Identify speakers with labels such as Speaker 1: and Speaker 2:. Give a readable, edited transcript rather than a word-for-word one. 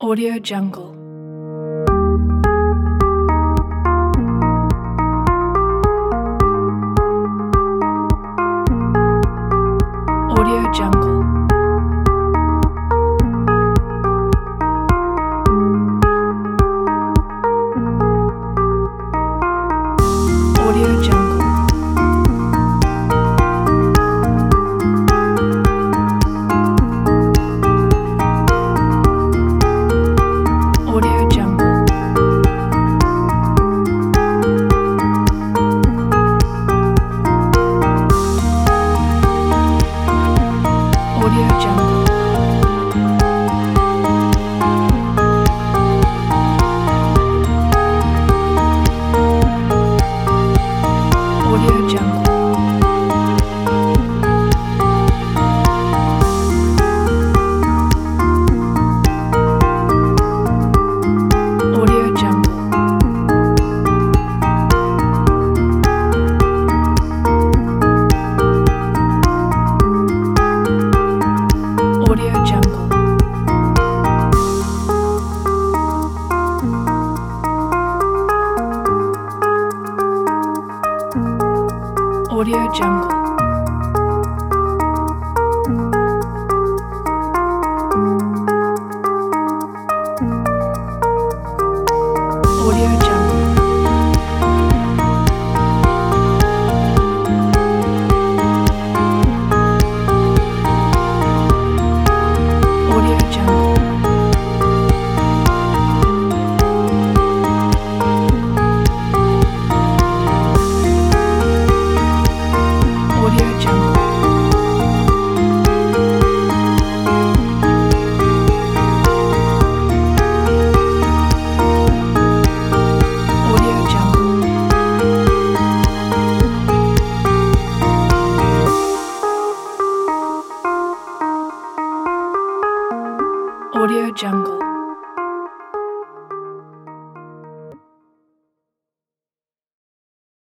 Speaker 1: Audio Jungle. Audio Jungle. Audio Jungle. Audio Jungle. Audio Jungle. Audio Jungle. Audio Jungle. Audio Jungle. Audio Jungle. Audio Jungle. Audio Jungle. Audio Jungle. Audio Jungle. Audio Jungle.